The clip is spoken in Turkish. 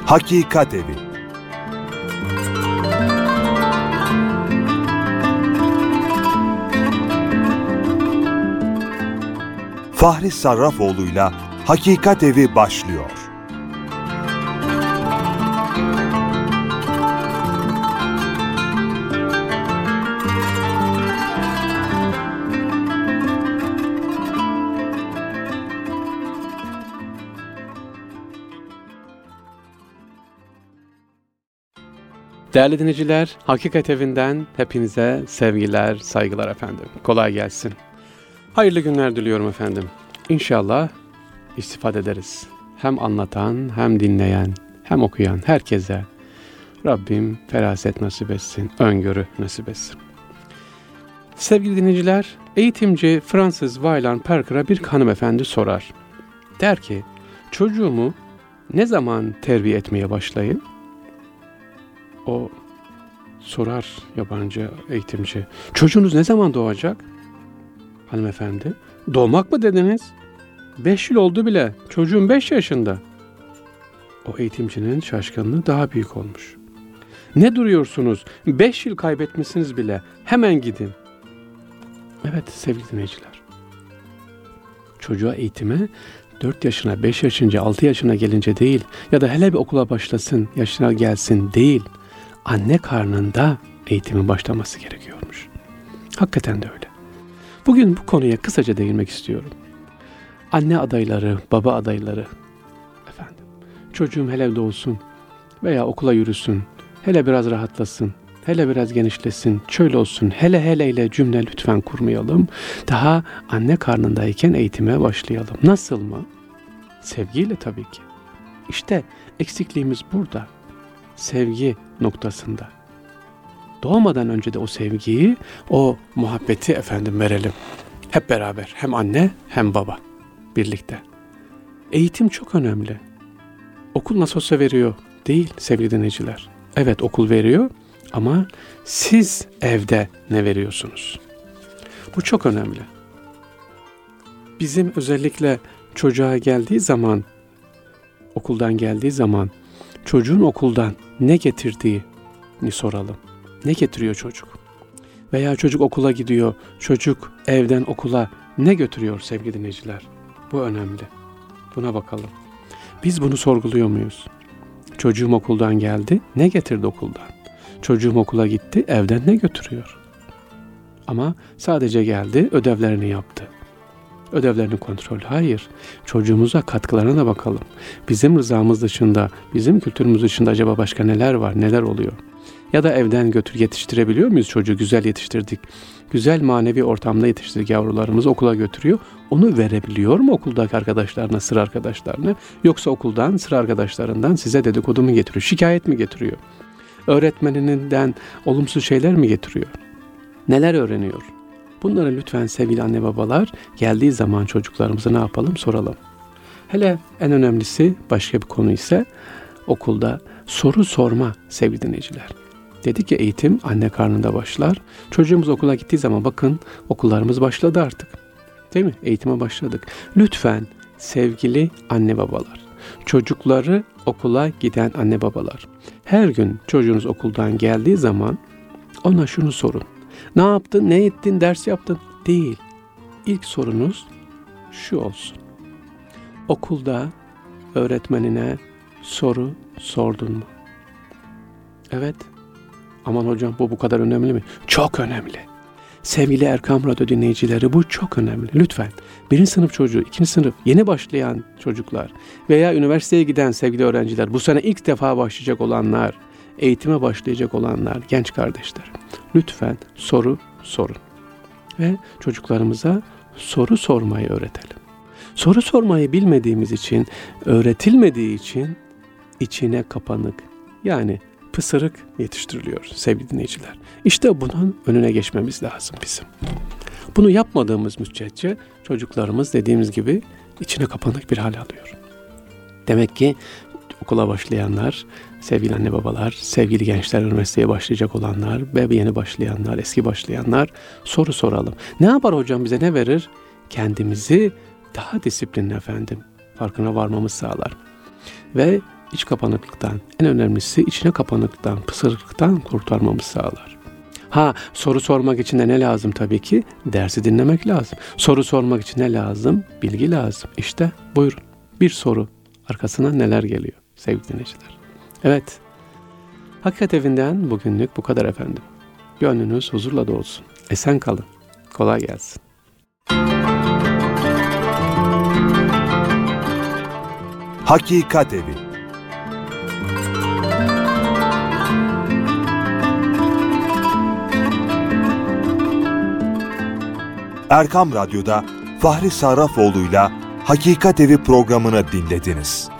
Hakikat Evi. Fahri Sarrafoğlu'yla Hakikat Evi başlıyor. Değerli dinleyiciler, Hakikat Evi'nden hepinize sevgiler, saygılar efendim. Kolay gelsin. Hayırlı günler diliyorum efendim. İnşallah istifade ederiz. Hem anlatan, hem dinleyen, hem okuyan herkese Rabbim feraset nasip etsin, öngörü nasip etsin. Sevgili dinleyiciler, eğitimci Frances Wayland Parker'a bir hanımefendi sorar. Der ki, çocuğumu ne zaman terbiye etmeye başlayayım? O sorar yabancı eğitimci. Çocuğunuz ne zaman doğacak? Hanımefendi, doğmak mı dediniz? 5 yıl oldu bile. Çocuğum 5 yaşında. O eğitimcinin şaşkınlığı daha büyük olmuş. Ne duruyorsunuz? 5 yıl kaybetmişsiniz bile. Hemen gidin. Evet sevgili dinleyiciler. Çocuğa eğitime 4 yaşına, 5 yaşınca, 6 yaşına gelince değil ya da hele bir okula başlasın, yaşına gelsin değil. Anne karnında eğitimin başlaması gerekiyormuş. Hakikaten de öyle. Bugün bu konuya kısaca değinmek istiyorum. Anne adayları, baba adayları, efendim, çocuğum hele doğsun veya okula yürüsün, hele biraz rahatlasın, hele biraz genişlesin, şöyle olsun, hele ile cümle lütfen kurmayalım. Daha anne karnındayken eğitime başlayalım. Nasıl mı? Sevgiyle tabii ki. İşte eksikliğimiz burada. Sevgi noktasında. Doğmadan önce de o sevgiyi, o muhabbeti efendim verelim. Hep beraber. Hem anne hem baba. Birlikte. Eğitim çok önemli. Okul nasıl olsa veriyor. Değil sevgili dinleyiciler. Evet okul veriyor ama siz evde ne veriyorsunuz? Bu çok önemli. Bizim özellikle çocuğa geldiği zaman, okuldan geldiği zaman çocuğun okuldan ne getirdiğini soralım. Ne getiriyor çocuk? Veya çocuk okula gidiyor, çocuk evden okula ne götürüyor sevgili dinleyiciler? Bu önemli. Buna bakalım. Biz bunu sorguluyor muyuz? Çocuğum okuldan geldi, ne getirdi okuldan? Çocuğum okula gitti, evden ne götürüyor? Ama sadece geldi, ödevlerini yaptı. Ödevlerini kontrol. Hayır. Çocuğumuza katkılarına da bakalım. Bizim rızamız dışında, bizim kültürümüz dışında acaba başka neler var, neler oluyor? Ya da evden yetiştirebiliyor muyuz çocuğu? Güzel yetiştirdik. Güzel manevi ortamda yetiştirdik yavrularımızı, okula götürüyor. Onu verebiliyor mu okuldaki arkadaşlarına, sıra arkadaşlarına? Yoksa okuldan, sıra arkadaşlarından size dedikodu mu getiriyor? Şikayet mi getiriyor? Öğretmeninden olumsuz şeyler mi getiriyor? Neler öğreniyor? Bunları lütfen sevgili anne babalar geldiği zaman çocuklarımıza ne yapalım soralım. Hele en önemlisi başka bir konu ise okulda soru sorma sevgili dinleyiciler. Dedik ki eğitim anne karnında başlar. Çocuğumuz okula gittiği zaman bakın okullarımız başladı artık. Değil mi? Eğitime başladık. Lütfen sevgili anne babalar, çocukları okula giden anne babalar, her gün çocuğunuz okuldan geldiği zaman ona şunu sorun. Ne yaptın, ne ettin, ders yaptın? Değil. İlk sorunuz şu olsun. Okulda öğretmenine soru sordun mu? Evet. Aman hocam bu kadar önemli mi? Çok önemli. Sevgili Erkam Radyo dinleyicileri bu çok önemli. Lütfen 1. sınıf çocuğu, 2. sınıf yeni başlayan çocuklar veya üniversiteye giden sevgili öğrenciler, bu sene ilk defa başlayacak olanlar, eğitime başlayacak olanlar, genç kardeşler. Lütfen soru sorun. Ve çocuklarımıza soru sormayı öğretelim. Soru sormayı bilmediğimiz için, öğretilmediği için içine kapanık, yani pısırık yetiştiriliyor sevgili dinleyiciler. İşte bunun önüne geçmemiz lazım bizim. Bunu yapmadığımız müddetçe çocuklarımız dediğimiz gibi içine kapanık bir hal alıyor. Demek ki okula başlayanlar, sevgili anne babalar, sevgili gençler, üniversiteye başlayacak olanlar ve yeni başlayanlar, eski başlayanlar soru soralım. Ne yapar hocam, bize ne verir? Kendimizi daha disiplinli efendim, farkına varmamız sağlar. Ve iç kapanıklıktan, en önemlisi içine kapanıklıktan, pısırıklıktan kurtarmamızı sağlar. Soru sormak için de ne lazım tabii ki? Dersi dinlemek lazım. Soru sormak için ne lazım? Bilgi lazım. İşte buyurun. Bir soru. Arkasına neler geliyor sevgili dinleyiciler? Evet. Hakikat Evi'nden bugünlük bu kadar efendim. Gönlünüz huzurla dolsun. Esen kalın. Kolay gelsin. Hakikat Evi. Erkam Radyo'da Fahri Sarrafoğlu'yla Hakikat Evi programını dinlediniz.